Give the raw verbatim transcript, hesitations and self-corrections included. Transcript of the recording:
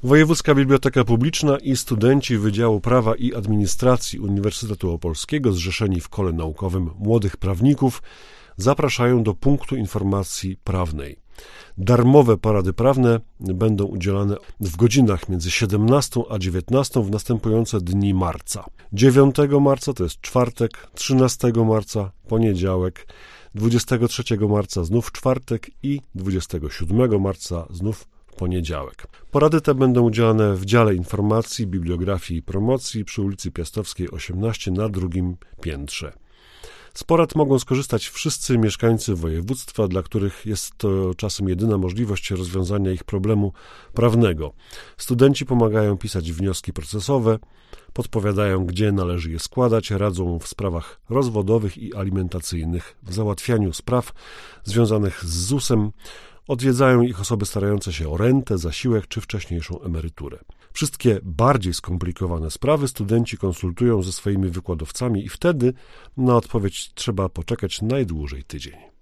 Wojewódzka Biblioteka Publiczna i studenci Wydziału Prawa i Administracji Uniwersytetu Opolskiego, zrzeszeni w Kole Naukowym Młodych Prawników, zapraszają do punktu informacji prawnej. Darmowe porady prawne będą udzielane w godzinach między siedemnastą a dziewiętnastą w następujące dni marca. dziewiątego marca to jest czwartek, trzynastego marca poniedziałek, dwudziestego trzeciego marca znów czwartek i dwudziestego siódmego marca znów poniedziałek. Porady te będą udzielane w Dziale Informacji, Bibliografii i Promocji przy ulicy Piastowskiej osiemnaście na drugim piętrze. Z porad mogą skorzystać wszyscy mieszkańcy województwa, dla których jest to czasem jedyna możliwość rozwiązania ich problemu prawnego. Studenci pomagają pisać wnioski procesowe, podpowiadają, gdzie należy je składać, radzą w sprawach rozwodowych i alimentacyjnych, w załatwianiu spraw związanych z zusem, odwiedzają ich osoby starające się o rentę, zasiłek czy wcześniejszą emeryturę. Wszystkie bardziej skomplikowane sprawy studenci konsultują ze swoimi wykładowcami i wtedy na odpowiedź trzeba poczekać najdłużej tydzień.